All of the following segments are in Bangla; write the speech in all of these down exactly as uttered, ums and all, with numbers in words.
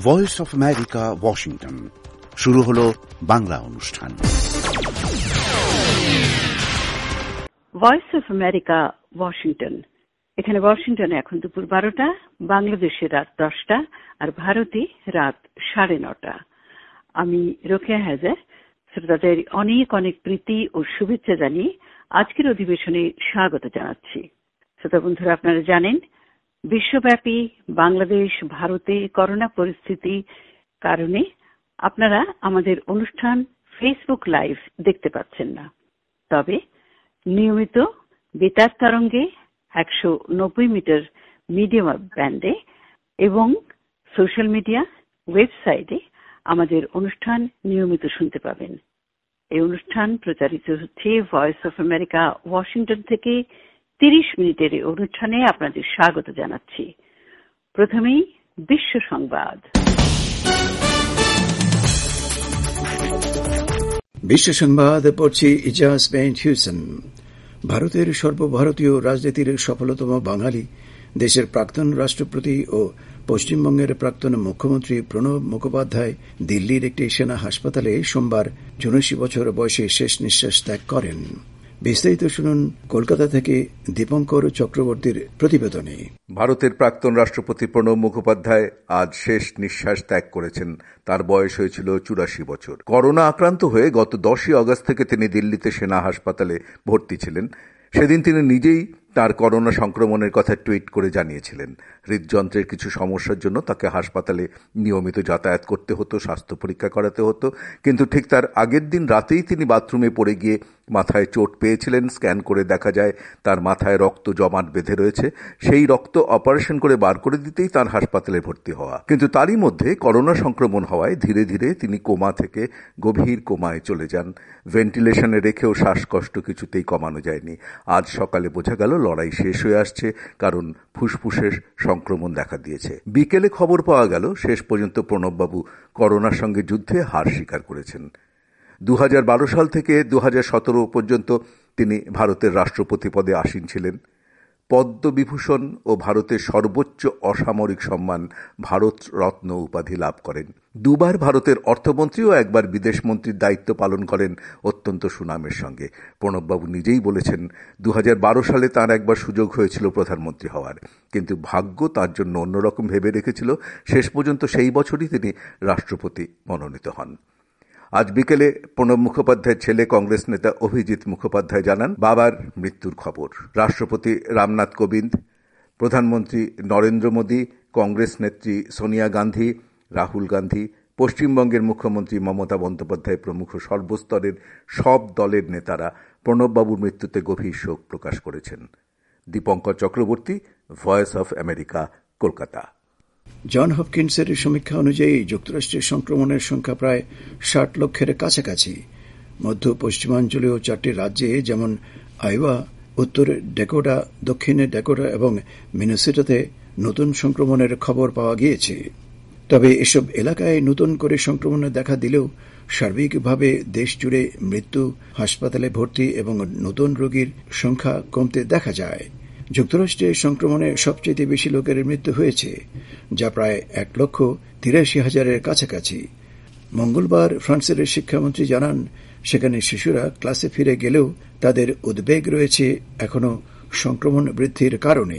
Voice of America, Washington. শুরু হলো বাংলা অনুষ্ঠান। Voice of America, Washington. এখানে ওয়াশিংটনে এখন দুপুর বারোটা, বাংলাদেশে রাত দশটা, আর ভারতে রাত সাড়ে নটা। আমি রোকেয়া হায়দার শ্রোতাদের অনেক অনেক প্রীতি ও শুভেচ্ছা জানিয়ে আজকের অধিবেশনে স্বাগত জানাচ্ছি। শ্রোতা বন্ধুরা, আপনারা জানেন বিশ্বব্যাপী বাংলাদেশ ভারতে করোনা পরিস্থিতি কারণে আপনারা আমাদের অনুষ্ঠান ফেসবুক লাইভ দেখতে পাচ্ছেন না। তবে নিয়মিত বেতার তরঙ্গে একশো নব্বই মিটার মিডিয়াম ব্যান্ডে এবং সোশ্যাল মিডিয়া ওয়েবসাইটে আমাদের অনুষ্ঠান নিয়মিত শুনতে পাবেন। এই অনুষ্ঠান প্রচারিত হচ্ছে ভয়েস অফ আমেরিকা, ওয়াশিংটন থেকে। তিরিশ মিনিটের এই অনুষ্ঠানে আপনাদের স্বাগত জানাচ্ছি। প্রথমেই বিশ্ব সংবাদ। বিশ্ব সংবাদ পড়ছি ইজাজ বেন্ট হিউসেন। ভারতের সর্বভারতীয় রাজনীতির সফলতম বাঙালি, দেশের প্রাক্তন রাষ্ট্রপতি ও পশ্চিমবঙ্গের প্রাক্তন মুখ্যমন্ত্রী প্রণব মুখোপাধ্যায় দিল্লির একটি সেনা হাসপাতালে সোমবার চুরাশি বছর বয়সে শেষ নিঃশ্বাস ত্যাগ করেন। বিস্তারিত শুনুন কলকাতা থেকে দীপঙ্কর চক্রবর্তীর প্রতিবেদনে। ভারতের প্রাক্তন রাষ্ট্রপতি প্রণব মুখোপাধ্যায় আজ শেষ নিঃশ্বাস ত্যাগ করেছেন। তার বয়স হয়েছিল চুরাশি বছর। করোনা আক্রান্ত হয়ে গত দশই আগস্ট থেকে তিনি দিল্লিতে সেনা হাসপাতালে ভর্তি ছিলেন। সেদিন তিনি নিজেই তার করোনা সংক্রমণের কথা টুইট করে জানিয়েছিলেন। হৃদযন্ত্রের কিছু সমস্যার জন্য তাকে হাসপাতালে নিয়মিত যাতায়াত করতে হতো, স্বাস্থ্য পরীক্ষা করাতে হতো। কিন্তু ঠিক তার আগের দিন রাতেই তিনি বাথরুমে পড়ে গিয়ে মাথায় চোট পেয়েছিলেন। স্ক্যান করে দেখা যায় তার মাথায় রক্ত জমাট বেঁধে রয়েছে। সেই রক্ত অপারেশন করে বার করে দিতেই তার হাসপাতালে ভর্তি হওয়া। কিন্তু তারই মধ্যে করোনা সংক্রমণ হওয়ায় ধীরে ধীরে তিনি কোমা থেকে গভীর কোমায় চলে যান। ভেন্টিলেশনে রেখেও শ্বাসকষ্ট কিছুতেই কমানো যায়নি। আজ সকালে বোঝা গেল লড়াই শেষ হয়ে আসছে, কারণ ফুসফুসের সংক্রমণ দেখা দিয়েছে। বিকেলে খবর পাওয়া গেল শেষ পর্যন্ত প্রণববাবু করোনার সঙ্গে যুদ্ধে হার স্বীকার করেছেন। দু হাজার বারো সাল থেকে দু হাজার সতেরো পর্যন্ত তিনি ভারতের রাষ্ট্রপতি পদে আসীন ছিলেন। পদ্মবিভূষণ ও ভারতের সর্বোচ্চ অসামরিক সম্মান ভারত রত্ন উপাধি লাভ করেন। দুবার ভারতের অর্থমন্ত্রী ও একবার বিদেশমন্ত্রীর দায়িত্ব পালন করেন অত্যন্ত সুনামের সঙ্গে। প্রণববাবু নিজেই বলেছেন, দু হাজার বারো সালে তাঁর একবার সুযোগ হয়েছিল প্রধানমন্ত্রী হওয়ার, কিন্তু ভাগ্য তার জন্য অন্যরকম ভেবে রেখেছিল। শেষ পর্যন্ত সেই বছরই তিনি রাষ্ট্রপতি মনোনীত হন। আজ বিকেলে প্রণব মুখোপাধ্যায়ের ছেলে কংগ্রেস নেতা অভিজিৎ মুখোপাধ্যায় জানান বাবার মৃত্যুর খবর। রাষ্ট্রপতি রামনাথ কোবিন্দ, প্রধানমন্ত্রী নরেন্দ্র মোদী, কংগ্রেস নেত্রী সোনিয়া গান্ধী, রাহুল গান্ধী, পশ্চিমবঙ্গের মুখ্যমন্ত্রী মমতা বন্দ্যোপাধ্যায় প্রমুখ সর্বস্তরের সব দলের নেতারা প্রণববাবুর মৃত্যুতে গভীর শোক প্রকাশ করেছেন। Dipankar Chakraborty, voice of America, Kolkata. John হপকিন্সের সমীক্ষা অনুযায়ী যুক্তরাষ্ট্রের সংক্রমণের সংখ্যা প্রায় ষাট লক্ষের কাছাকাছি। মধ্য পশ্চিমাঞ্চলীয় চারটি রাজ্যে যেমন আইওয়া, উত্তর ডেকোটা, দক্ষিণ ডেকোটা এবং মিনেসোটাতে নতুন সংক্রমণের খবর পাওয়া গিয়েছে। তবে এসব এলাকায় নতুন করে সংক্রমণ দেখা দিলেও সার্বিকভাবে দেশ জুড়ে মৃত্যু, হাসপাতালে ভর্তি এবং নতুন রোগীর সংখ্যা কমতে দেখা যায়। যুক্তরাষ্ট্রে সংক্রমণে সবচেয়ে বেশি লোকের মৃত্যু হয়েছে, যা প্রায় এক লক্ষ তিরাশি হাজারের কাছাকাছি। মঙ্গলবার ফ্রান্সের শিক্ষামন্ত্রী জানান, সেখানে শিশুরা ক্লাসে ফিরে গেলেও তাদের উদ্বেগ রয়েছে এখনও সংক্রমণ বৃদ্ধির কারণে।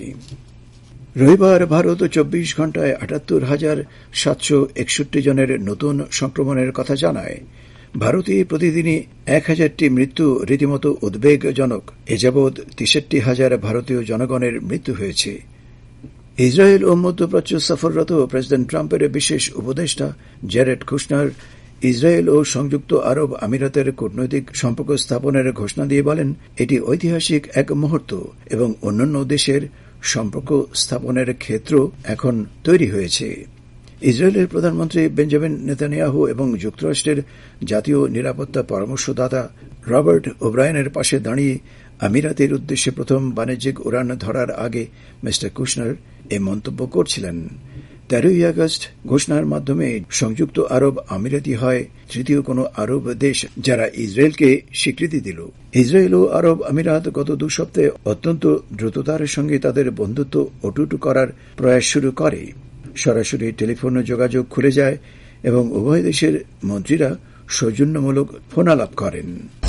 রবিবার ভারত চব্বিশ ঘণ্টায় আটাত্তর হাজার সাতশো একষট্টি জনের নতুন সংক্রমণের কথা জানায়। ভারতে প্রতিদিনই এক হাজারটি মৃত্যু রীতিমতো উদ্বেগজনক। এ যাবৎ তেষট্টি হাজার ভারতীয় জনগণের মৃত্যু হয়েছে। ইসরায়েল ও মধ্যপ্রাচ্য সফররত প্রেসিডেন্ট ট্রাম্পের বিশেষ উপদেষ্টা জ্যারেড কুশনার ইসরায়েল ও সংযুক্ত আরব আমিরাতের কূটনৈতিক সম্পর্ক স্থাপনের ঘোষণা দিয়ে বলেন, এটি ঐতিহাসিক এক মুহূর্ত এবং অন্যান্য দেশের সম্পর্ক স্থাপনের ক্ষেত্র এখন তৈরি হয়েছে। ইসরায়েলের প্রধানমন্ত্রী বেঞ্জামিন নেতানিয়াহু এবং যুক্তরাষ্ট্রের জাতীয় নিরাপত্তা পরামর্শদাতা রবার্ট ওব্রায়েনের পাশে দাঁড়িয়ে আমিরাতের উদ্দেশ্যে প্রথম বাণিজ্যিক উড়ান ধরার আগে মিস্টার কুশনার এ মন্তব্য করছিলেন। তেরোই আগস্ট ঘোষণার মাধ্যমে সংযুক্ত আরব আমিরাতি হয় তৃতীয় কোনো আরব দেশ যারা ইসরায়েলকে স্বীকৃতি দিল। ইসরায়েল ও আরব আমিরাত গত দু সপ্তাহে অত্যন্ত দ্রুততার সঙ্গে তাদের বন্ধুত্ব অটুট করার প্রয়াস শুরু করে। সরাসরি টেলিফোন যোগাযোগ খুলে যায় এবং উভয় দেশের মন্ত্রীরা সৌজন্যমূলক ফোনালাপ করেন।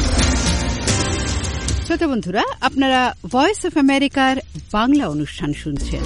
শ্রোতা বন্ধুরা, আপনারা ভয়েস অফ আমেরিকার বাংলা অনুষ্ঠান শুনছেন।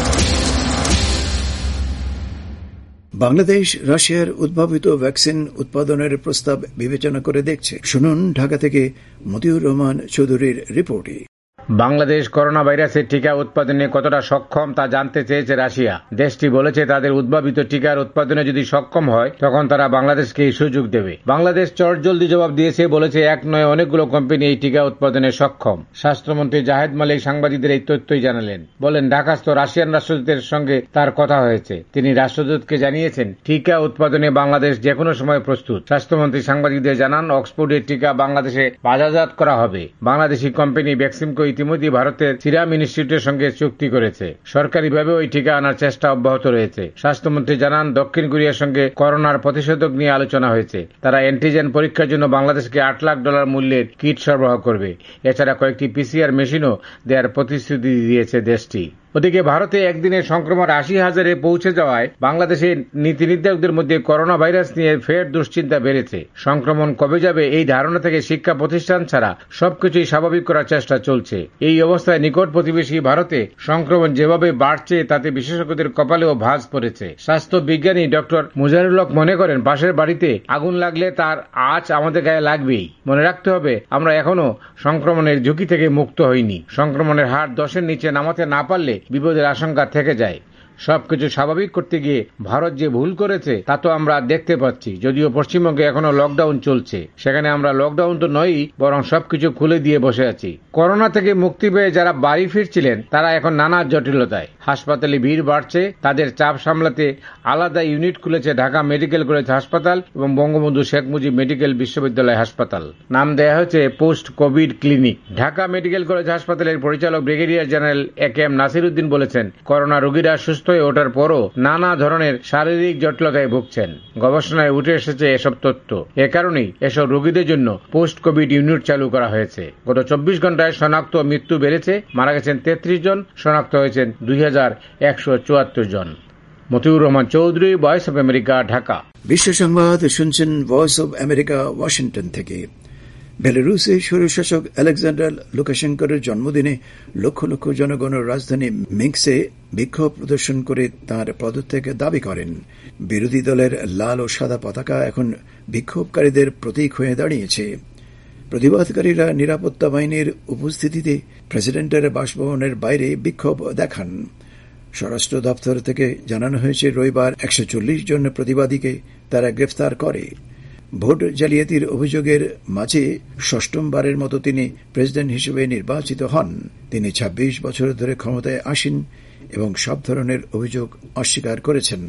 বাংলাদেশ রাশিয়ার উদ্ভাবিত ভ্যাকসিন উৎপাদনের প্রস্তাব বিবেচনা করে দেখছে। শুনুন ঢাকা থেকে মতিউর রহমান চৌধুরীর রিপোর্টে। বাংলাদেশ করোনা ভাইরাসের টিকা উৎপাদনে কতটা সক্ষম তা জানতে চেয়েছে রাশিয়া। দেশটি বলেছে তাদের উদ্ভাবিত টিকার উৎপাদনে যদি সক্ষম হয় তখন তারা বাংলাদেশকে এই সুযোগ দেবে। বাংলাদেশ চটজলদি জবাব দিয়েছে, বলেছে এক নয় অনেকগুলো কোম্পানি এই টিকা উৎপাদনে সক্ষম। স্বাস্থ্যমন্ত্রী জাহেদ মালিক সাংবাদিকদের এই তথ্যই জানালেন। বলেন, ঢাকাস্থ রাশিয়ান রাষ্ট্রদূতের সঙ্গে তার কথা হয়েছে। তিনি রাষ্ট্রদূতকে জানিয়েছেন টিকা উৎপাদনে বাংলাদেশ যে কোনো সময় প্রস্তুত। স্বাস্থ্যমন্ত্রী সাংবাদিকদের জানান, অক্সফোর্ডের টিকা বাংলাদেশে বাজারজাত করা হবে। বাংলাদেশি কোম্পানি ভ্যাকসিনকো ইতিমধ্যে ভারতের সিরাম ইনস্টিটিউটের সঙ্গে চুক্তি করেছে। সরকারিভাবে ওই টিকা আনার চেষ্টা অব্যাহত রয়েছে। স্বাস্থ্যমন্ত্রী জানান, দক্ষিণ কোরিয়ার সঙ্গে করোনার প্রতিষেধক নিয়ে আলোচনা হয়েছে। তারা অ্যান্টিজেন পরীক্ষার জন্য বাংলাদেশকে আট লাখ ডলার মূল্যের কিট সরবরাহ করবে। এছাড়া কয়েকটি পিসিআর মেশিনও দেওয়ার প্রতিশ্রুতি দিয়েছে দেশটি। ওদিকে ভারতে একদিনে সংক্রমণ আশি হাজারে পৌঁছে যাওয়ায় বাংলাদেশের নীতি নির্ধারকদের মধ্যে করোনা ভাইরাস নিয়ে ফের দুশ্চিন্তা বেড়েছে। সংক্রমণ কবে যাবে এই ধারণা থেকে শিক্ষা প্রতিষ্ঠান ছাড়া সবকিছুই স্বাভাবিক করার চেষ্টা চলছে। এই অবস্থায় নিকট প্রতিবেশী ভারতে সংক্রমণ যেভাবে বাড়ছে তাতে বিশেষজ্ঞদের কপালেও ভাঁজ পড়েছে। স্বাস্থ্য বিজ্ঞানী ডক্টর মুজাহিরুল হক মনে করেন, পাশের বাড়িতে আগুন লাগলে তার আঁচ আমাদের গায়ে লাগবেই। মনে রাখতে হবে, আমরা এখনো সংক্রমণের ঝুঁকি থেকে মুক্ত হইনি। সংক্রমণের হার দশের নিচে নামাতে না পারলে বিপদের আশঙ্কা থেকে যায়। সবকিছু স্বাভাবিক করতে গিয়ে ভারত যে ভুল করেছে তা তো আমরা দেখতে পাচ্ছি। যদিও পশ্চিমবঙ্গে এখনো লকডাউন চলছে, সেখানে আমরা লকডাউন তো নয়ই, বরং সবকিছু খুলে দিয়ে বসে আছি। করোনা থেকে মুক্তি পেয়ে যারা বাড়ি ফিরছিলেন তারা এখন নানা জটিলতায়। হাসপাতালে ভিড় বাড়ছে, তাদের চাপ সামলাতে আলাদা ইউনিট খুলেছে ঢাকা মেডিকেল কলেজ হাসপাতাল এবং বঙ্গবন্ধু শেখ মুজিব মেডিকেল বিশ্ববিদ্যালয় হাসপাতাল। নাম দেয়া হয়েছে post covid clinic. Dhaka medical college হাসপাতালের পরিচালক brigadier general A K M Nasir Uddin বলেছেন, করোনা রোগীরা সুস্থ হয়ে ওঠার পরও নানা ধরনের শারীরিক জটিলতায় ভুগছেন। গবেষণায় উঠে এসেছে এসব তথ্য। এ কারণেই এসব রোগীদের জন্য পোস্ট কোভিড ইউনিট চালু করা হয়েছে। গত চব্বিশ ঘন্টায় শনাক্ত মৃত্যু বেড়েছে, মারা গেছেন তেত্রিশ জন, শনাক্ত হয়েছেন দুই হাজার একশো চুয়াত্তর জন। Motiur Rahman Chowdhury, voice of America, Dhaka. বিশ্ব সংবাদ শুনছেন ভয়েস অব আমেরিকা, ওয়াশিংটন থেকে। বেলারুসে স্বৈরশাসক আলেকজান্ডার লুকাশেঙ্কোর জন্মদিনে লক্ষ লক্ষ জনগণের রাজধানী মিনস্কে বিক্ষোভ প্রদর্শন করে তাঁর পদত্যাগ দাবি করেন। বিরোধী দলের লাল ও সাদা পতাকা এখন বিক্ষোভকারীদের প্রতীক হয়ে দাঁড়িয়েছে। প্রতিবাদকারীরা নিরাপত্তা বাহিনীর উপস্থিতিতে প্রেসিডেন্টের বাসভবনের বাইরে বিক্ষোভ দেখান। স্বরাষ্ট্র দপ্তর থেকে জানানো হয়েছে, রবিবার একশো চল্লিশ জন প্রতিবাদীকে তারা গ্রেফতার করে। ভোট জালিয়াতির অভিযোগের মাঝে ষষ্ঠমবারের মতো তিনি প্রেসিডেন্ট হিসেবে নির্বাচিত হন। তিনি ছাব্বিশ বছর ধরে ক্ষমতায় আসেন এবং সব ধরনের অভিযোগ অস্বীকার করেছেন।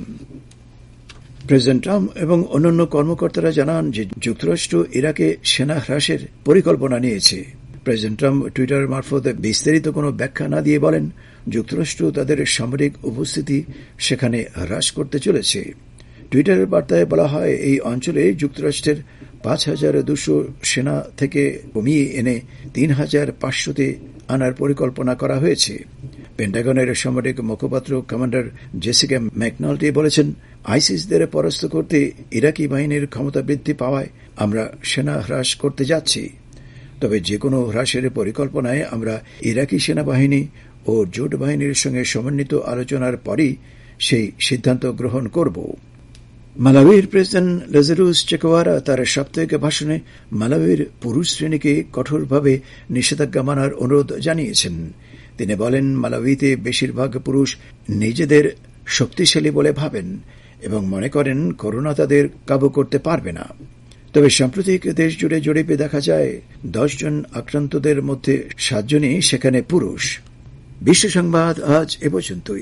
প্রেসিডেন্ট ট্রাম্প এবং অন্যান্য কর্মকর্তারা জানান যে যুক্তরাষ্ট্র ইরাকে সেনা হ্রাসের পরিকল্পনা নিয়েছে। প্রেসিডেন্ট ট্রাম্প টুইটার মারফত বিস্তারিত কোনো ব্যাখ্যা না দিয়ে বলেন, যুক্তরাষ্ট্র তাদের সামরিক উপস্থিতি সেখানে হ্রাস করতে চলেছে। টুইটারের বার্তায় বলা হয়, এই অঞ্চলে যুক্তরাষ্ট্রের পাঁচ হাজার দুশো সেনা থেকে কমিয়ে এনে তিন হাজার পাঁচশোতে আনার পরিকল্পনা করা হয়েছে। পেন্টাগনের সামরিক মুখপাত্র কমান্ডার জেসিকা ম্যাকনাল্টি বলেছেন, আইসিসদের পরাস্ত করতে ইরাকি বাহিনীর ক্ষমতা বৃদ্ধি পাওয়ায় আমরা সেনা হ্রাস করতে যাচ্ছি। তবে যে কোনো হ্রাসের পরিকল্পনায় আমরা ইরাকি সেনাবাহিনী ও জোট বাহিনীর সঙ্গে সমন্বিত আলোচনার পরই সেই সিদ্ধান্ত গ্রহণ করব। মালাউইর প্রেসিডেন্ট লাজারুস চেকোয়ারা তার সাপ্তাহিক ভাষণে মালাউইর পুরুষ শ্রেণীকে কঠোরভাবে নিষেধাজ্ঞা মানার অনুরোধ জানিয়েছেন। তিনি বলেন, মালাউইতে বেশিরভাগ পুরুষ নিজেদের শক্তিশালী বলে ভাবেন এবং মনে করেন করোনা তাদের কাবু করতে পারবে না। তবে সাম্প্রতিক দেশ জুড়ে জরিপে দেখা যায়, দশ জন আক্রান্তদের মধ্যে সাতজনই সেখানে পুরুষ। বিশ্ব সংবাদ আজ এ পর্যন্তই।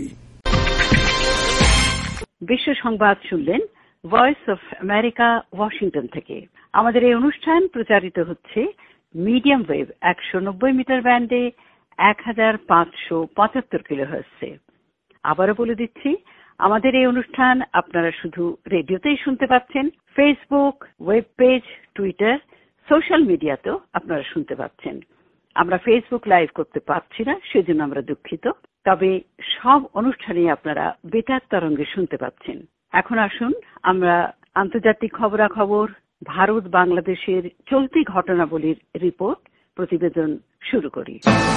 বিশ্ব সংবাদ শুনলেন ভয়েস অফ আমেরিকা, ওয়াশিংটন থেকে। আমাদের এই অনুষ্ঠান প্রচারিত হচ্ছে মিডিয়াম ওয়েভ একশো নব্বই মিটার ব্যান্ডে এক হাজার পাঁচশো পঁচাত্তর কিলোহার্টজে। আবারও বলে দিচ্ছি, আমাদের এই অনুষ্ঠান আপনারা শুধু রেডিওতেই শুনতে পাচ্ছেন, Facebook, web page, Twitter, social মিডিয়াতেও আপনারা শুনতে পাচ্ছেন। আমরা ফেসবুক লাইভ করতে পারছি না, সেজন্য আমরা দুঃখিত। তবে সব অনুষ্ঠানই আপনারা বেতার তরঙ্গে শুনতে পাচ্ছেন। এখন আসুন আমরা আন্তর্জাতিক খবরাখবর, ভারত বাংলাদেশের চলতি ঘটনাবলীর রিপোর্ট প্রতিবেদন শুরু করি।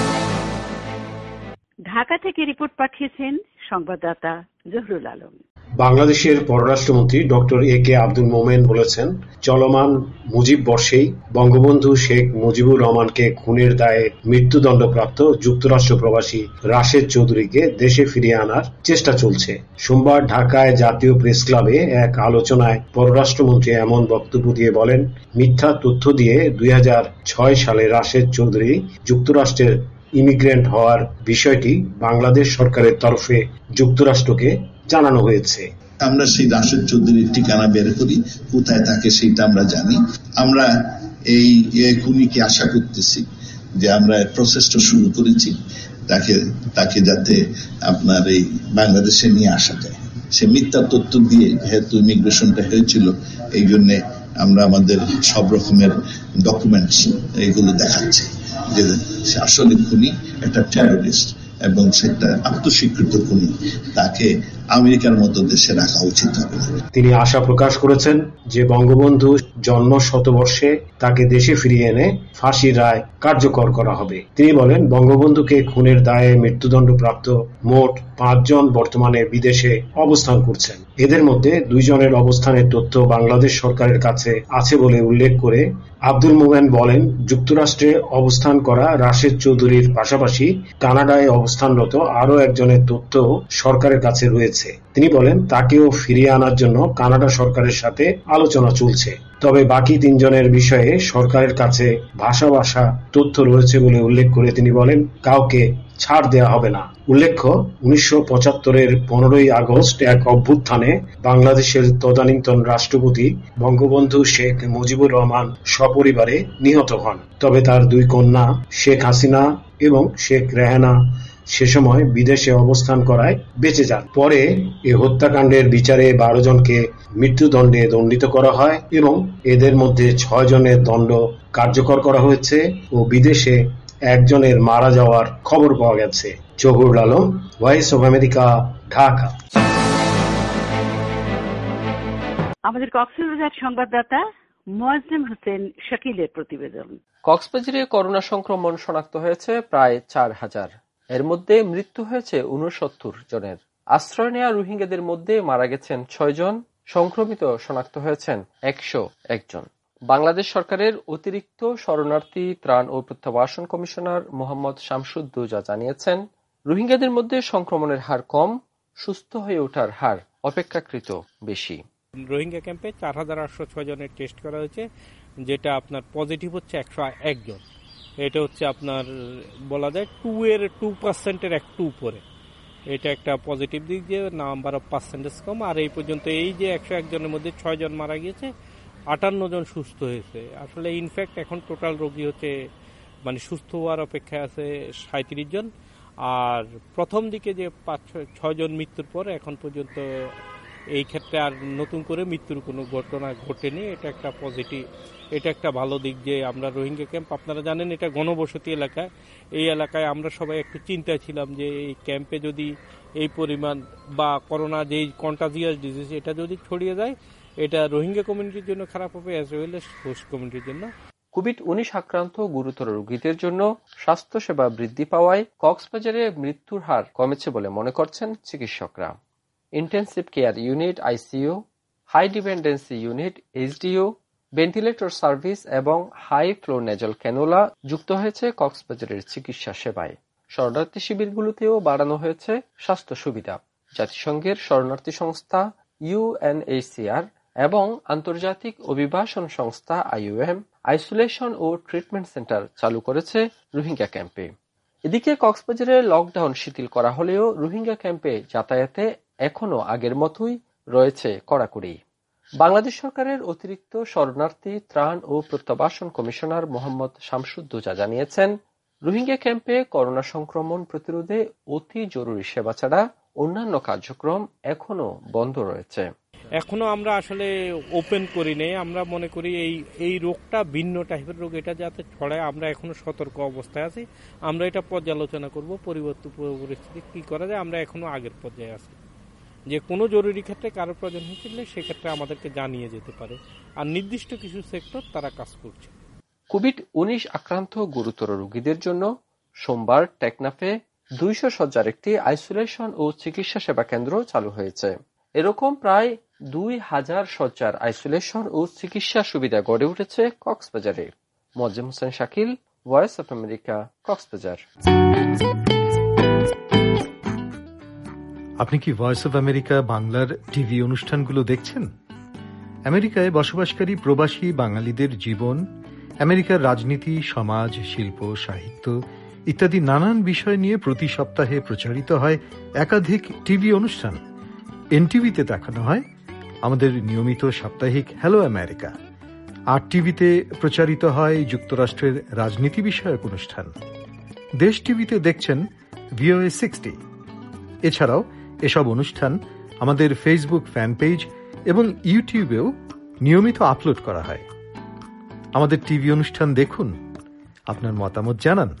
ঢাকা থেকে রিপোর্ট পাঠিয়েছেন সংবাদদাতা জহুরুল আলম। বাংলাদেশের পররাষ্ট্রমন্ত্রী ডক্টর এ কে আব্দুল মোমেন বলেছেন, চলমান মুজিব বর্ষেই বঙ্গবন্ধু শেখ মুজিবুর রহমানকে খুনের দায়ে মৃত্যুদণ্ডপ্রাপ্ত যুক্তরাষ্ট্র প্রবাসী রাশেদ চৌধুরীকে দেশে ফিরিয়ে আনার চেষ্টা চলছে। সোমবার ঢাকায় জাতীয় প্রেস ক্লাবে এক আলোচনায় পররাষ্ট্রমন্ত্রী এমন বক্তব্য দিয়ে বলেন, মিথ্যা তথ্য দিয়ে দুই হাজার ছয় সালে রাশেদ চৌধুরী যুক্তরাষ্ট্রের ইমিগ্রেন্ট হওয়ার বিষয়টি বাংলাদেশ সরকারের তরফে যুক্তরাষ্ট্রকে জানানো হয়েছে। আমরা সেই রাশেদ চৌধুরীর ঠিকানা বের করি, কোথায় থাকে সেটা আমরা জানি। আমরা এই খুনিকে আশা করতেছি যে আমরা প্রসেসটা শুরু করেছি, তাকে তাকে যাতে আপনার এই বাংলাদেশে নিয়ে আসা যায়। সে মিথ্যা তথ্য দিয়ে যেহেতু ইমিগ্রেশনটা হয়েছিল, এই জন্য আমরা আমাদের সব রকমের ডকুমেন্টস এগুলো দেখাচ্ছি যে সে আসলে খুনি, একটা টেররিস্ট এবং সেটা আত্মস্বীকৃত খুনি। তাকে আমেরিকার মতো দেশে রাখা উচিত হবে। তিনি আশা প্রকাশ করেছেন যে বঙ্গবন্ধু জন্ম শতবর্ষে তাকে দেশে ফিরিয়ে এনে ফাঁসির রায় কার্যকর করা হবে। তিনি বলেন, বঙ্গবন্ধুকে খুনের দায়ে মৃত্যুদণ্ডপ্রাপ্ত মোট পাঁচজন বর্তমানে বিদেশে অবস্থান করছেন। এদের মধ্যে দুইজনের অবস্থানের তথ্য বাংলাদেশ সরকারের কাছে আছে বলে উল্লেখ করে আব্দুল মোমেন বলেন, যুক্তরাষ্ট্রে অবস্থান করা রাশেদ চৌধুরীর পাশাপাশি কানাডায় অবস্থানরত আরও একজনের তথ্য সরকারের কাছে রয়েছে। তিনি বলেন, তাকেও ফিরিয়ে আনার জন্য কানাডা সরকারের সাথে আলোচনা চলছে। তবে বাকি তিনজনের বিষয়ে সরকারের কাছে ভাষা ভাষা তথ্য রয়েছে বলে উল্লেখ করে তিনি বলেন, কাউকে ছাড় দেওয়া হবে না। উল্লেখ্য, উনিশশো পঁচাত্তরের পনেরোই আগস্ট এক অভ্যুত্থানে বাংলাদেশের তদানীন্তন রাষ্ট্রপতি বঙ্গবন্ধু শেখ মুজিবুর রহমান সপরিবারে নিহত হন। তবে তার দুই কন্যা শেখ হাসিনা এবং শেখ রেহানা সে সময় বিদেশে অবস্থান করায় বেঁচে যান। পরে এ হত্যাকাণ্ডের বিচারে বারো জনকে মৃত্যুদণ্ডে দণ্ডিত করা হয় এবং এদের মধ্যে ছয় জনের দণ্ড কার্যকর করা হয়েছে ও বিদেশে একজনের মারা যাওয়ার খবর পাওয়া গেছে। Zahurul Alam, voice of America, Dhaka. আমাদের কক্সবাজার সংবাদদাতা মোয়াজ্জেম হোসেন শাকিলের প্রতিবেদন। কক্সবাজারে করোনা সংক্রমণ শনাক্ত হয়েছে প্রায় চার হাজার। এর মধ্যে মৃত্যু হয়েছে উনসত্তর জনের। আশ্রয় নেওয়া রোহিঙ্গাদের মধ্যে মারা গেছেন ছয় জন, সংক্রমিত শনাক্ত হয়েছেন একশো একজন। বাংলাদেশ সরকারের অতিরিক্ত শরণার্থী ত্রাণ ও প্রত্যাবাসন কমিশনার মোহাম্মদ শামসুদ্দৌজা জানিয়েছেন, রোহিঙ্গাদের মধ্যে সংক্রমণের হার কম, সুস্থ হয়ে ওঠার হার অপেক্ষাকৃত বেশি। রোহিঙ্গা ক্যাম্পে চার হাজার আটশো ছয় জনের টেস্ট করা হয়েছে, যেটা আপনার পজিটিভ হচ্ছে একশো এক জন। এটা হচ্ছে আপনার বলা যায় টু এর টু পার্সেন্টের একটু উপরে। এটা একটা পজিটিভ দিক, যে নাম্বার অফ পার্সেন্টেজ কম। আর এই পর্যন্ত এই যে একশো এক জনের মধ্যে ছয় জন মারা গিয়েছে, আটান্ন জন সুস্থ হয়েছে। আসলে ইনফ্যাক্ট এখন টোটাল রোগী হচ্ছে মানে সুস্থ হওয়ার অপেক্ষায় আছে সাঁত্রিশ জন। আর প্রথম দিকে যে পাঁচ ছয় জন মৃত্যুর পর এখন পর্যন্ত এই ক্ষেত্রে আর নতুন করে মৃত্যুর কোনো ঘটনা ঘটেনি। এটা একটা পজিটিভ, এটা একটা ভালো দিক যে আমরা রোহিঙ্গা ক্যাম্প, আপনারা জানেন এটা ঘনবসতি এলাকা। এই এলাকায় আমরা সবাই একটু চিন্তায় ছিলাম যে এই ক্যাম্পে যদি এই পরিমাণ বা করোনা যেই কন্টাজিয়াস ডিজিজ এটা যদি ছড়িয়ে যায়, এটা রোহিঙ্গা কমিউনিটির জন্য খারাপ হবে, অ্যাজ ওয়েল এজ হোস্ট কমিউনিটির জন্য। কোভিড উনিশ আক্রান্ত গুরুতর রোগীদের জন্য স্বাস্থ্যসেবা বৃদ্ধি পাওয়ায় কক্সবাজারে মৃত্যুর হার কমেছে বলে মনে করছেন চিকিৎসকরা। Intensive care unit ICU, high dependency unit HDU, ventilator service এবং হাই ফ্লো নেজাল ক্যানুলা যুক্ত হয়েছে কক্সবাজারের চিকিৎসা সেবায়। শরণার্থী শিবিরগুলোতেও বাড়ানো হয়েছে স্বাস্থ্য সুবিধা। জাতিসংঘের শরণার্থী সংস্থা ইউএনএইচসিআর এবং আন্তর্জাতিক অভিবাসন সংস্থা আইওএম আইসোলেশন ও ট্রিটমেন্ট সেন্টার চালু করেছে রোহিঙ্গা ক্যাম্পে। এদিকে কক্সবাজারে লকডাউন শিথিল করা হলেও রোহিঙ্গা ক্যাম্পে যাতায়াতে এখনো আগের মতোই রয়েছে কড়াকড়ি। বাংলাদেশ সরকারের অতিরিক্ত শরণার্থী ত্রাণ ও প্রত্যাবাসন কমিশনার মোহাম্মদ শামসুদ্দৌজা জানিয়েছেন, রোহিঙ্গা ক্যাম্পে করোনা সংক্রমণ প্রতিরোধে অতি জরুরি সেবা ছাড়া অন্যান্য কার্যক্রম এখনো বন্ধ রয়েছে। এখনো আমরা আসলে ওপেন করি নেই। আমরা মনে করি এই এই রোগটা ভিন্ন টাইপের রোগ, এটা যাতে ছড়ায় আমরা এখনো সতর্ক অবস্থায় আছি। আমরা এটা পর্যালোচনা করব পরিবর্তিত পরিস্থিতি কি করা যায়। আমরা এখনো আগের পর্যায়ে আছি, যে কোনো জরুরি ক্ষেত্রে কারো প্রয়োজন হয়েছিল সেক্ষেত্রে আমাদেরকে জানিয়ে যেতে পারে, আর নির্দিষ্ট কিছু সেক্টর তারা কাজ করছে। কোভিড উনিশ আক্রান্ত গুরুতর রোগীদের জন্য সোমবার টেকনাফে দুইশো শয্যার একটি আইসোলেশন ও চিকিৎসা সেবা কেন্দ্র চালু হয়েছে। এরকম প্রায় দুই হাজার শয্যার আইসোলেশন ও চিকিৎসা সুবিধা গড়ে উঠেছে কক্সবাজারে। Moazzem Hossain Shakil, voice of America, Cox's Bazar. আপনি কি ভয়েস অফ আমেরিকা বাংলার টিভি অনুষ্ঠানগুলো দেখছেন? আমেরিকায় বসবাসকারী প্রবাসী বাঙালিদের জীবন, আমেরিকার রাজনীতি, সমাজ, শিল্প, সাহিত্য ইত্যাদি নানান বিষয় নিয়ে প্রতি সপ্তাহে প্রচারিত হয় একাধিক টিভি অনুষ্ঠান। এনটিভিতে দেখানো হয় আমাদের নিয়মিত সাপ্তাহিক হ্যালো আমেরিকা। আর টিভিতে প্রচারিত হয় যুক্তরাষ্ট্রের রাজনীতি বিষয়ক অনুষ্ঠান। দেশ টিভিতে দেখছেন ভিওএ সিক্সটি। এছাড়াও এসব অনুষ্ঠান আমাদের ফেসবুক ফ্যান পেজ এবং ইউটিউবেও নিয়মিত আপলোড করা হয়। আমাদের টিভি অনুষ্ঠান দেখুন, আপনার মতামত জানান।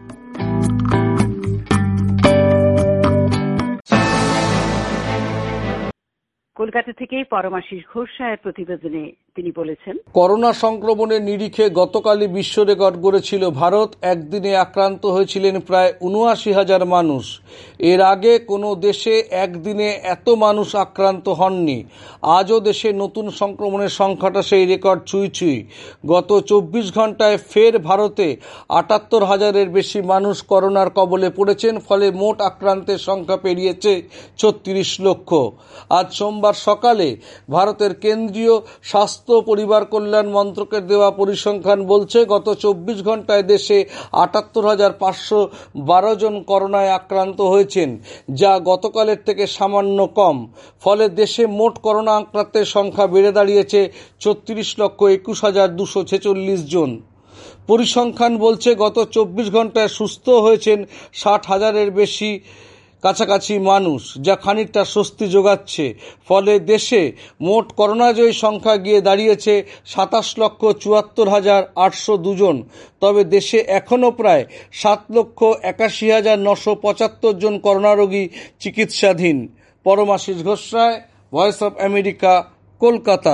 কলকাতা থেকে পরমাশিস ঘোষ সাহের প্রতিবেদনে তিনি বলেছেন, করোনা সংক্রমণের নিরিখে গতকালই বিশ্ব রেকর্ড গড়েছিল ভারত। একদিনে আক্রান্ত হয়েছিলেন প্রায় উনআশি হাজার মানুষ। এর আগে কোনো দেশে একদিনে এত মানুষ আক্রান্ত হননি। আজও দেশে নতুন সংক্রমণের সংখ্যাটা সেই রেকর্ড ছুঁই ছুঁই। গত চব্বিশ ঘন্টায় ফের ভারতে আটাত্তর হাজারের বেশি মানুষ করোনার কবলে পড়েছেন। ফলে মোট আক্রান্তের সংখ্যা পেরিয়েছে ছত্রিশ লক্ষ। আজ সোমবার সকালে ভারতের কেন্দ্রীয় স্বাস্থ্য পরিবার কল্যাণ মন্ত্রকের দেওয়া পরিসংখ্যান বলছে, গত চব্বিশ ঘন্টায় দেশে আটাত্তর হাজার পাঁচশো বারো জন করোনায় আক্রান্ত হয়েছেন, যা গতকালের থেকে সামান্য কম। ফলে দেশে মোট করোনা আক্রান্তের সংখ্যা বেড়ে দাঁড়িয়েছে ছত্রিশ লক্ষ একুশ হাজার দুশো ছেচল্লিশ জন। পরিসংখ্যান বলছে, গত চব্বিশ ঘন্টায় সুস্থ হয়েছেন ষাট হাজারের বেশি কাছাকাছি মানুষ, যা খানিকটা স্বস্তি যোগাচ্ছে। ফলে দেশে মোট করোনাজয়ী সংখ্যা গিয়ে দাঁড়িয়েছে সাতাশ লক্ষ চুয়াত্তর হাজার আটশো দুজন। তবে দেশে এখনও প্রায় সাত লক্ষ একাশি হাজার নশো পঁচাত্তর জন করোনা রোগী চিকিৎসাধীন। Paramashis Ghosh Roy, voice of America, Kolkata.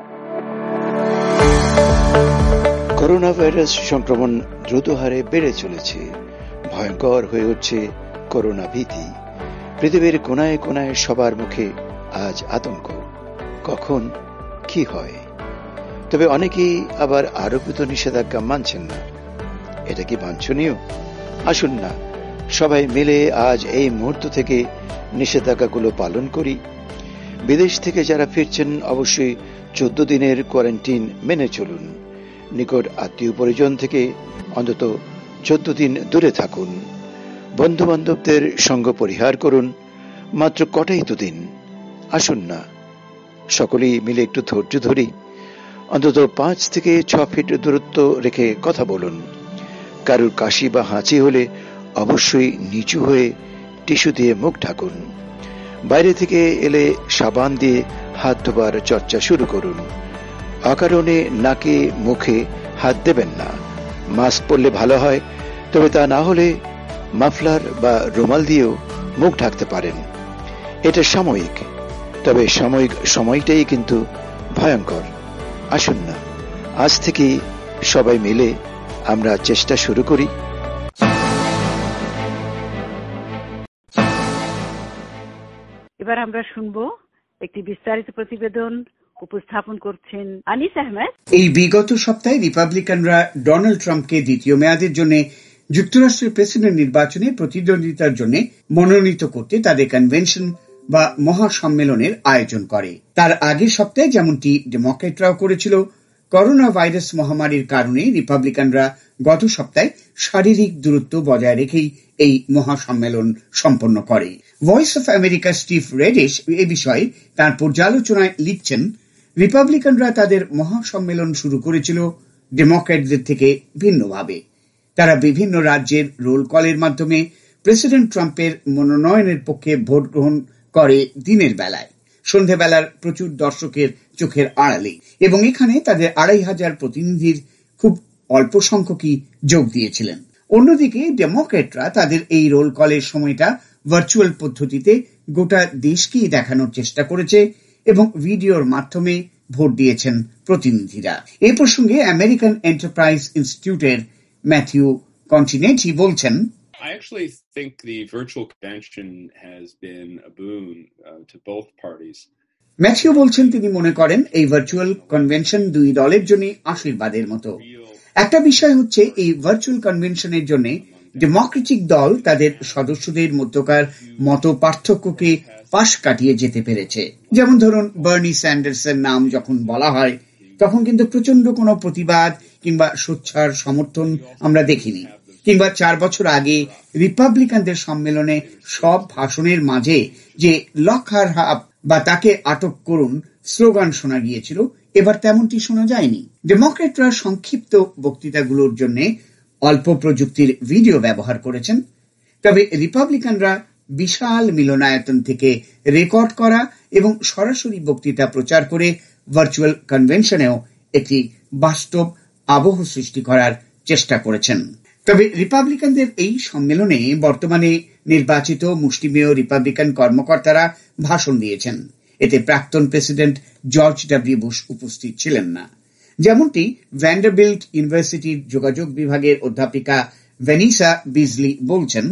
Corona virus সংক্রমণ দ্রুত হারে বেড়ে চলেছে। ভয়ঙ্কর হয়ে উঠছে করোনা ভীতি। পৃথিবীর কোনায় কোনায় সবার মুখে আজ আতঙ্ক, কখন কি হয়। তবে অনেকেই আবার আরোপিত নিষেধাজ্ঞা মানছেন না। এটা কি বাঞ্ছনীয়? আসুন না সবাই মিলে আজ এই মুহূর্ত থেকে নিষেধাজ্ঞাগুলো পালন করি। বিদেশ থেকে যারা ফিরছেন অবশ্যই চোদ্দ দিনের কোয়ারেন্টাইন মেনে চলুন। নিকট আত্মীয় পরিজন থেকে অন্তত চোদ্দ দিন দূরে থাকুন। বন্ধু বান্ধবদের সঙ্গ পরিহার করুন। মাত্র কটাই তো দিন। আসুন না সকলেই মিলে একটু ধৈর্য ধরি। অন্তত পাঁচ থেকে ছ ফিট দূরত্ব রেখে কথা বলুন। কারুর কাশি বা হাঁচি হলে অবশ্যই নিচু হয়ে টিস্যু দিয়ে মুখ ঢাকুন। বাইরে থেকে এলে সাবান দিয়ে হাত ধোবার চর্চা শুরু করুন। অকারণে নাকে মুখে হাত দেবেন না। মাস্ক পরলে ভালো হয়, তবে তা না হলে মাফলার বা রুমাল দিয়েও মুখ ঢাকতে পারেন। এটা সাময়িক, তবে সাময়িক সময়টাই কিন্তু ভয়ঙ্কর। আসুন না আজ থেকে সবাই মিলে আমরা চেষ্টা শুরু করি। এবার আমরা শুনবো একটি বিস্তারিত প্রতিবেদন। উপস্থাপন করছেন আনিস আহমেদ। এই বিগত সপ্তাহে রিপাবলিকানরা ডোনাল্ড ট্রাম্পকে দ্বিতীয় মেয়াদের জন্য যুক্তরাষ্ট্রের প্রেসিডেন্ট নির্বাচনে প্রতিদ্বন্দ্বিতার জন্য মনোনীত করতে তাদের কনভেনশন বা মহাসম্মেলনের আয়োজন করে। তার আগের সপ্তাহে যেমনটি ডেমোক্রেটরাও করেছিল, করোনা ভাইরাস মহামারীর কারণে রিপাবলিকানরা গত সপ্তাহে শারীরিক দূরত্ব বজায় রেখেই এই মহাসম্মেলন সম্পন্ন করে। Voice of America Steve Redish এ বিষয়ে তার পর্যালোচনায় লিখছেন, রিপাবলিকানরা তাদের মহাসম্মেলন শুরু করেছিল ডেমোক্র্যাটদের থেকে ভিন্নভাবে। তারা বিভিন্ন রাজ্যের রোল কলের মাধ্যমে প্রেসিডেন্ট ট্রাম্পের মনোনয়নের পক্ষে ভোট গ্রহণ করে দিনের বেলায়। সন্ধেবেলার প্রচুর দর্শকের চোখের আড়ালে, এবং এখানে তাদের আড়াই হাজার প্রতিনিধির খুব অল্প সংখ্যকই যোগ দিয়েছিলেন। অন্যদিকে ডেমোক্রেটরা তাদের এই রোল কলের সময়টা ভার্চুয়াল পদ্ধতিতে গোটা দেশকেই দেখানোর চেষ্টা করেছে এবং ভিডিওর মাধ্যমে ভোট দিয়েছেন প্রতিনিধিরা। এ প্রসঙ্গে আমেরিকান এন্টারপ্রাইজ ইনস্টিটিউটের ম্যাথিউ কন্টিনেটি বলছেন, I actually think the virtual convention has been a boon uh, to both parties. Matthew বলছেন তিনি মনে করেন এই ভার্চুয়াল কনভেনশন দুই দলের জন্য আশীর্বাদের মতো। একটা বিষয় হচ্ছে এই ভার্চুয়াল কনভেনশনের জন্য ডেমোক্রেটিক দল তাদের সদস্যদের মধ্যকার মত পার্থক্যকে পাশ কাটিয়ে যেতে পেরেছে। যেমন ধরুন, বার্নি স্যান্ডার্সের নাম যখন বলা হয় তখন কিন্তু প্রচন্ড কোনো প্রতিবাদ কিংবা সোচ্চার সমর্থন আমরা দেখিনি, কিংবা চার বছর আগে রিপাবলিকানদের সম্মেলনে সব ভাষণের মাঝে যে লক হার আপ বা তাকে আটক করুন স্লোগান শোনা গিয়েছিল, এবার তেমনটি শোনা যায়নি। ডেমোক্রেটরা সংক্ষিপ্ত বক্তৃতাগুলোর জন্য অল্প প্রযুক্তির ভিডিও ব্যবহার করেছেন, তবে রিপাবলিকানরা বিশাল মিলনায়তন থেকে রেকর্ড করা এবং সরাসরি বক্তৃতা প্রচার করে ভার্চুয়াল কনভেনশনেও একটি বাস্তব আবহ সৃষ্টি করার চেষ্টা করেছেন। তবে রিপাবলিকানদের এই সম্মেলনে বর্তমানে নির্বাচিত মুষ্টিমেয় রিপাবলিকান কর্মকর্তারা ভাষণ দিয়েছেন। এতে প্রাক্তন প্রেসিডেন্ট জর্জ ডব্লিউ বুশ উপস্থিত ছিলেন না। যেমনটি ভ্যান্ডারবিল্ট ইউনিভার্সিটির যোগাযোগ বিভাগের অধ্যাপিকা ভ্যানিসা বিজলি বলছেন,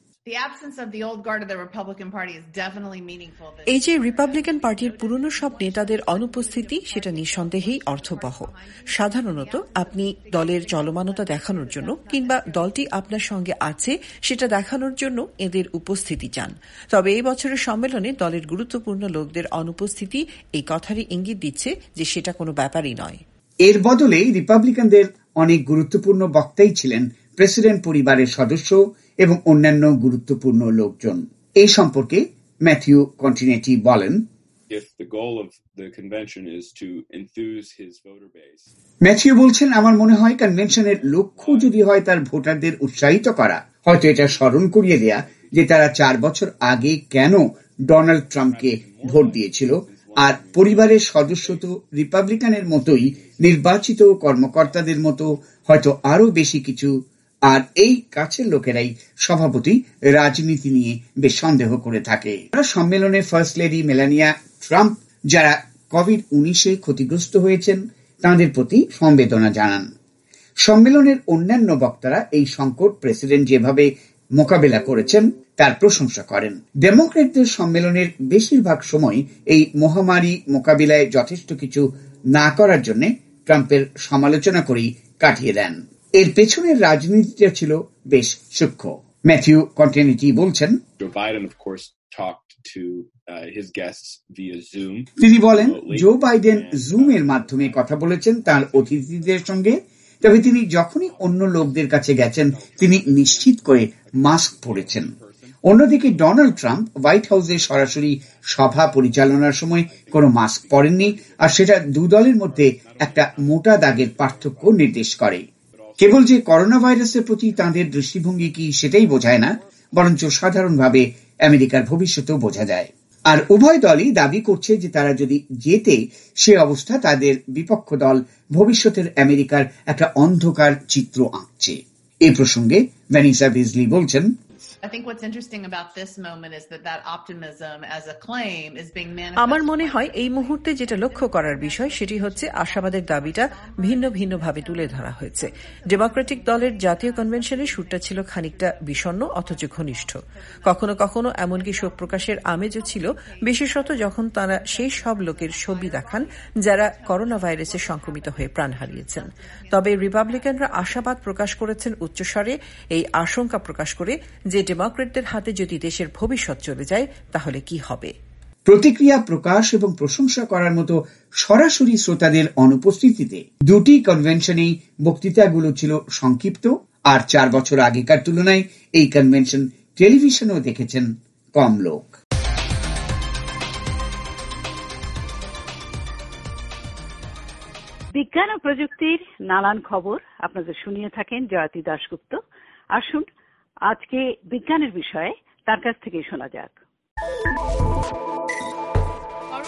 এই যে রিপাবলিকান পার্টির পুরনো সব নেতাদের অনুপস্থিতি, সেটা নিঃসন্দেহেই অর্থবহ। সাধারণত আপনি দলের চলমানতা দেখানোর জন্য কিংবা দলটি আপনার সঙ্গে আছে সেটা দেখানোর জন্য এদের উপস্থিতি চান। তবে এই বছরের সম্মেলনে দলের গুরুত্বপূর্ণ লোকদের অনুপস্থিতি এই কথারই ইঙ্গিত দিচ্ছে যে সেটা কোনো ব্যাপারই নয়। এর বদলে রিপাবলিকানদের অনেক গুরুত্বপূর্ণ বক্তাই ছিলেন প্রেসিডেন্ট পরিবারের সদস্য এবং অন্যান্য গুরুত্বপূর্ণ লোকজন। এই সম্পর্কে ম্যাথিউ কন্টিনেটি বলেন, ম্যাথিউ বলছেন, আমার মনে হয় কনভেনশনের লক্ষ্য যদি হয় তার ভোটারদের উৎসাহিত করা, হয়তো এটা স্মরণ করিয়ে দেয়া যে তারা চার বছর আগে কেন ডোনাল্ড ট্রাম্পকে ভোট দিয়েছিল, আর পরিবারের সদস্য তো রিপাবলিকানের মতোই নির্বাচিত কর্মকর্তাদের মতো হয়তো আরো বেশি কিছু। আর এই কাছের লোকেরাই স্বভাবতই রাজনীতি নিয়ে বেশ সন্দেহ করে থাকে। সম্মেলনে ফার্স্ট লেডি মেলানিয়া ট্রাম্প যারা কোভিড উনিশে ক্ষতিগ্রস্ত হয়েছেন তাঁদের প্রতি সমবেদনা জানান। সম্মেলনের অন্যান্য বক্তারা এই সংকট প্রেসিডেন্ট যেভাবে মোকাবেলা করেছেন তার প্রশংসা করেন। ডেমোক্রেটদের সম্মেলনের বেশিরভাগ সময় এই মহামারী মোকাবিলায় যথেষ্ট কিছু না করার জন্য ট্রাম্পের সমালোচনা করেই কাটিয়ে দেন। এর পেছনের রাজনীতিটা ছিল বেশ সূক্ষ্ম। ম্যাথিউ কন্টিনেটি বলছেন, তিনি বলেন, জো বাইডেন জুমের মাধ্যমে কথা বলেছেন তার অতিথিদের সঙ্গে, তবে তিনি যখনই অন্য লোকদের কাছে গেছেন তিনি নিশ্চিত করে মাস্ক পরেছেন। অন্যদিকে ডোনাল্ড ট্রাম্প হোয়াইট হাউসে সরাসরি সভা পরিচালনার সময় কোনো মাস্ক পরেননি, আর সেটা দু দলের মধ্যে একটা মোটা দাগের পার্থক্য নির্দেশ করে। কেবল যে করোনা ভাইরাসের প্রতি তাঁদের দৃষ্টিভঙ্গি কি সেটাই বোঝায় না, বরঞ্চ সাধারণভাবে আমেরিকার ভবিষ্যতেও বোঝা যায়। আর উভয় দলই দাবি করছে যে তারা যদি জেতে সে অবস্থা তাদের বিপক্ষ দল ভবিষ্যতের আমেরিকার একটা অন্ধকার চিত্র আঁকছে। এই প্রসঙ্গে ভ্যানিসা বিজলি বলছেন, আমার মনে হয় এই মুহূর্তে যেটা লক্ষ্য করার বিষয় সেটি হচ্ছে আশাবাদের দাবিটা ভিন্ন ভিন্ন ভাবে তুলে ধরা হয়েছে। ডেমোক্রেটিক দলের জাতীয় কনভেনশনের সুরটা ছিল খানিকটা বিষণ্ণ অথচ ঘনিষ্ঠ। কখনো কখনো এমনকি শোক প্রকাশের আমেজও ছিল, বিশেষত যখন তারা সেই সব লোকের ছবি দেখান যারা করোনা ভাইরাসে সংক্রমিত হয়ে প্রাণ হারিয়েছেন। তবে রিপাবলিকানরা আশাবাদ প্রকাশ করেছেন উচ্চস্বরে, এই আশঙ্কা প্রকাশ করে যে ডেমোক্রেটদের হাতে যদি দেশের ভবিষ্যৎ চলে যায় তাহলে কি হবে। প্রতিক্রিয়া প্রকাশ এবং প্রশংসা করার মতো সরাসরি শ্রোতাদের অনুপস্থিতিতে দুটি কনভেনশনেই বক্তৃতাগুলো ছিল সংক্ষিপ্ত, আর চার বছর আগেকার তুলনায় এই কনভেনশন টেলিভিশনেও দেখেছেন কম লোক। বিজ্ঞান ও প্রযুক্তির নানান খবর আপনাদের শুনিয়ে থাকেন জয়তী দাশগুপ্ত। আসুন আজকে বিজ্ঞানের বিষয়ে তার কাছ থেকে শোনা যাক। করোনা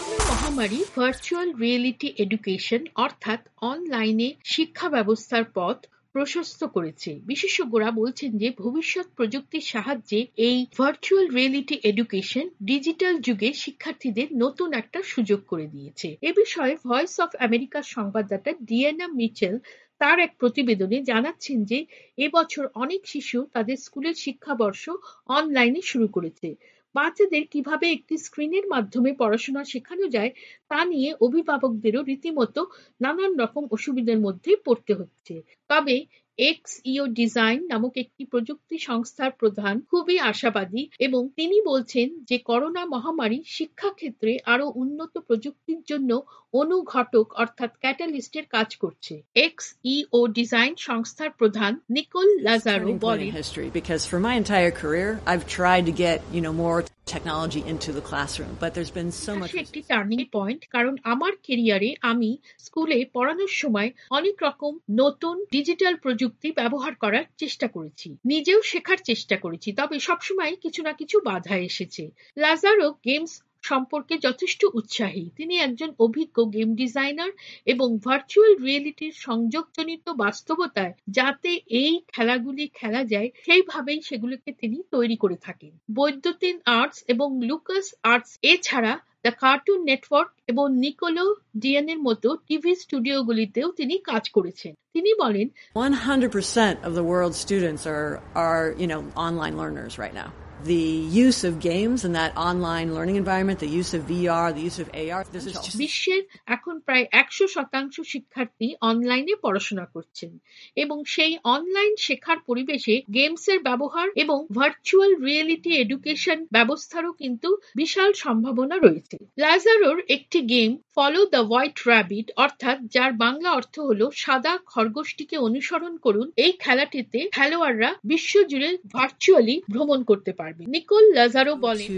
মহামারী ভার্চুয়াল রিয়েলিটি এডুকেশন অর্থাৎ অনলাইনে শিক্ষা ব্যবস্থার পথ প্রশস্ত করেছে। বিশেষজ্ঞরা বলছেন যে ভবিষ্যৎ প্রযুক্তির সাহায্যে এই ভার্চুয়াল রিয়েলিটি এডুকেশন ডিজিটাল যুগে শিক্ষার্থীদের নতুন একটা সুযোগ করে দিয়েছে। এ বিষয়ে ভয়েস অফ আমেরিকার সংবাদদাতা ডিয়ানা মিচেল তার এক প্রতিবেদনে জানাচ্ছেন যে এবছর অনেক শিশু তাদের স্কুলের শিক্ষাবর্ষ অনলাইনে শুরু করেছে। বাচ্চাদের কিভাবে একটি স্ক্রিনের মাধ্যমে পড়াশোনা শেখানো যায় তা নিয়ে অভিভাবকদেরও রীতিমতো নানান রকম অসুবিধার মধ্যে পড়তে হচ্ছে। তবে এক্স ইও ডিজাইন নামক একটি প্রযুক্তি সংস্থার প্রধান খুবই আশাবাদী এবং তিনি বলছেন যে করোনা মহামারী শিক্ষাক্ষেত্রে আরো উন্নত প্রযুক্তির জন্য অনুঘটক অর্থাৎ ক্যাটালিস্টের কাজ করছে। এক্স ইও ডিজাইন সংস্থার প্রধান নিকোল লাজারো বলেন, because for my entire career I've tried to get, you know, more technology into the classroom, but there's been so much. একটি টার্নিং পয়েন্ট, কারণ আমার ক্যারিয়ারে আমি স্কুলে পড়ানোর সময় অনেক রকম নতুন ডিজিটাল প্রযুক্তি ব্যবহার করার চেষ্টা করেছি, নিজেও শেখার চেষ্টা করেছি, তবে সবসময় কিছু না কিছু বাধা এসেছে। লাজারো গেমস সম্পর্কে যথেষ্ট উৎসাহী। তিনি একজন অভিজ্ঞ গেম ডিজাইনার এবং ভার্চুয়াল রিয়েলিটির সংযোগজনিত বাস্তবতায় যাতে এই খেলাগুলি খেলা যায় সেইভাবেই সেগুলোকে তিনি তৈরি করে থাকেন। বৈদ্যুতিন আর্টস এবং লুকাস আর্টস এছাড়া দ্য কার্টুন নেটওয়ার্ক এবং নিকোলো ডিয়ানের মতো টিভি স্টুডিওগুলিতেও তিনি কাজ করেছেন। তিনি বলেন, one hundred percent of the world's students are are, you know, online learners right now. The use of games in that online learning environment, the use of V R, the use of A R, this is just... বিশ্বের এখন প্রায় একশো শতাংশ শিক্ষার্থী অনলাইনে পড়াশোনা করছেন এবং সেই অনলাইন শেখার পরিবেশে গেমসের ব্যবহার এবং ভার্চুয়াল রিয়েলিটি এডুকেশন ব্যবস্থারও কিন্তু বিশাল সম্ভাবনা রয়েছে। লাজারোর একটি game follow the white rabbit, অর্থাৎ যার বাংলা অর্থ হলো সাদা খরগোশটিকে অনুসরণ করুন, এই খেলাটিতে খেলোয়াড়রা বিশ্বজুড়ে ভার্চুয়ালি ভ্রমণ করতে পারে। নিকোল লাজারো বলেন,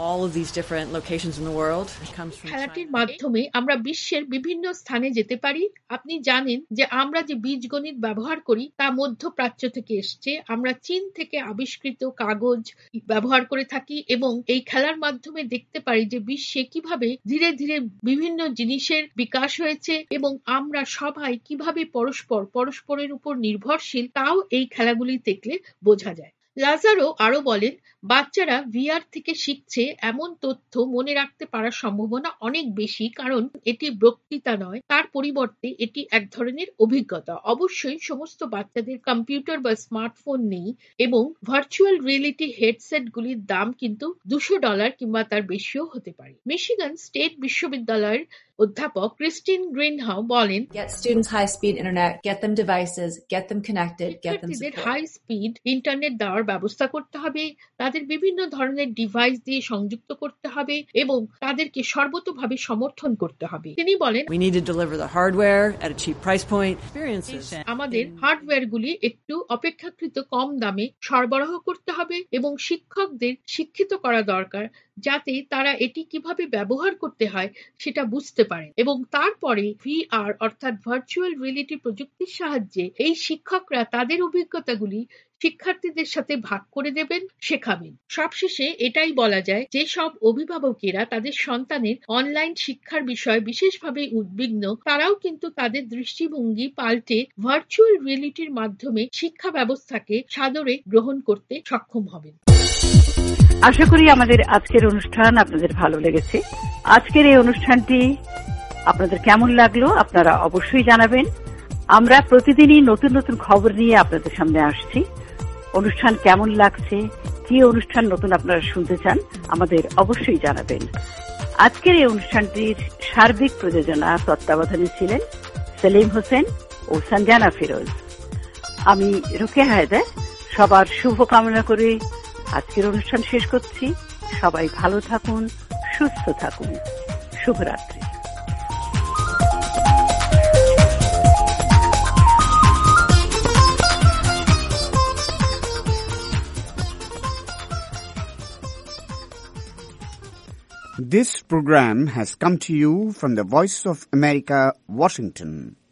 খেলাটির মাধ্যমে আমরা বিশ্বের বিভিন্ন স্থানে যেতে পারি। আপনি জানেন যে আমরা যে বীজগণিত ব্যবহার করি তা মধ্যপ্রাচ্য থেকে এসছে। আমরা চীন থেকে আবিষ্কৃত কাগজ ব্যবহার করে থাকি এবং এই খেলার মাধ্যমে দেখতে পারি যে বিশ্বে কিভাবে ধীরে ধীরে বিভিন্ন জিনিসের বিকাশ হয়েছে এবং আমরা সবাই কিভাবে পরস্পর পরস্পরের উপর নির্ভরশীল তাও এই খেলাগুলি দেখলে বোঝা যায়। লাজারো আরো বলেন, বাচ্চারা ভিআর থেকে শিখছে এমন তথ্য মনে রাখতে পারার সম্ভাবনা অনেক বেশি, কারণ এটি বক্তৃতা নয়, তার পরিবর্তে এটি এক ধরনের অভিজ্ঞতা। অবশ্যই সমস্ত বাচ্চাদের কম্পিউটার বা স্মার্টফোন নেই এবং ভার্চুয়াল রিয়েলিটি হেডসেটগুলির দাম কিন্তু দুশো ডলার কিংবা তার বেশিও হতে পারে। মিশিগান স্টেট বিশ্ববিদ্যালয়ের অধ্যাপক ক্রিস্টিন গ্রিনহাউ বলেন, Get students high speed internet, get them devices, get them connected, get them support. High speed internet দেওয়ার ব্যবস্থা করতে হবে, তাদের বিভিন্ন ধরনের ডিভাইস দিয়ে সংযুক্ত করতে হবে এবং তাদেরকে সর্বতোভাবে সমর্থন করতে হবে। তিনি বলেন, We need to deliver the hardware at a cheap price point. Experiences. আমাদের হার্ডওয়্যারগুলি একটু অপেক্ষাকৃত কম দামে সরবরাহ করতে হবে এবং শিক্ষকদের শিক্ষিত করা দরকার যাতে তারা এটি কিভাবে ব্যবহার করতে হয় সেটা বুঝতে পারেন এবং তারপরে ভিআর অর্থাৎ ভার্চুয়াল রিয়েলিটি প্রযুক্তির সাহায্যে এই শিক্ষকরা তাদের অভিজ্ঞতাগুলি শিক্ষার্থীদের সাথে ভাগ করে দেবেন, শেখাবেন। সবশেষে এটাই বলা যায় যে সব অভিভাবকেরা তাদের সন্তানের অনলাইন শিক্ষার বিষয়ে বিশেষভাবে উদ্বিগ্ন, তারাও কিন্তু তাদের দৃষ্টিভঙ্গি পাল্টে ভার্চুয়াল রিয়েলিটির মাধ্যমে শিক্ষা ব্যবস্থাকে সাদরে গ্রহণ করতে সক্ষম হবেন। আশা করি আমাদের আজকের অনুষ্ঠান আপনাদের ভালো লেগেছে। আজকের এই অনুষ্ঠানটি আপনাদের কেমন লাগলো আপনারা অবশ্যই জানাবেন। আমরা প্রতিদিনই নতুন নতুন খবর নিয়ে আপনাদের সামনে আসছি। অনুষ্ঠান কেমন লাগছে, কি অনুষ্ঠান নতুন আপনারা শুনতে চান আমাদের অবশ্যই জানাবেন। আজকের এই অনুষ্ঠানটির সার্বিক প্রযোজনা তত্ত্বাবধানে ছিলেন সেলিম হোসেন ও সঞ্জানা ফিরোজ। আমি রোকেয়া হায়দার সবার শুভকামনা করে আজকের অনুষ্ঠান শেষ করছি। সবাই ভালো থাকুন, সুস্থ থাকুন। শুভরাত্রি। This program has come to you from the Voice of America, Washington.